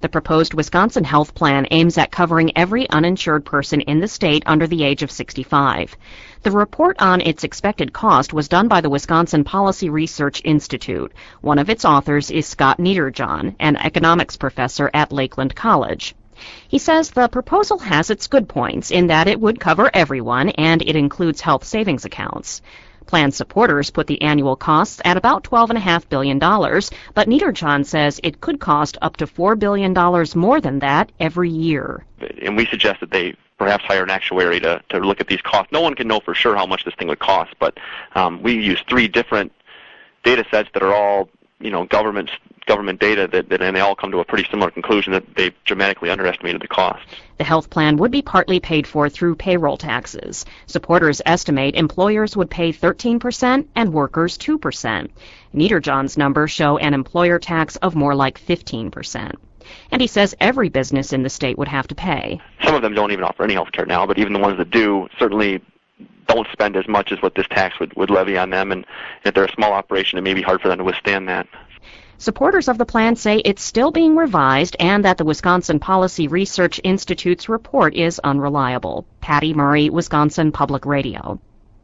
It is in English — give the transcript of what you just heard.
The proposed Wisconsin health plan aims at covering every uninsured person in the state under the age of 65. The report on its expected cost was done by the Wisconsin Policy Research Institute. One of its authors is Scott Niederjohn, an economics professor at Lakeland College. He says the proposal has its good points in that it would cover everyone and it includes health savings accounts. Plan supporters put the annual costs at about $12.5 billion, but Niederjohn says it could cost up to $4 billion more than that every year. And we suggest that they perhaps hire an actuary to look at these costs. No one can know for sure how much this thing would cost, but we use 3 different data sets that are all, government data and they all come to a pretty similar conclusion that they've dramatically underestimated the cost. The health plan would be partly paid for through payroll taxes. Supporters estimate employers would pay 13% and workers 2%. Niederjohn's numbers show an employer tax of more like 15%. And he says every business in the state would have to pay. Some of them don't even offer any health care now, but even the ones that do certainly don't spend as much as what this tax would levy on them, and if they're a small operation, it may be hard for them to withstand that. Supporters of the plan say it's still being revised and that the Wisconsin Policy Research Institute's report is unreliable. Patty Murray, Wisconsin Public Radio.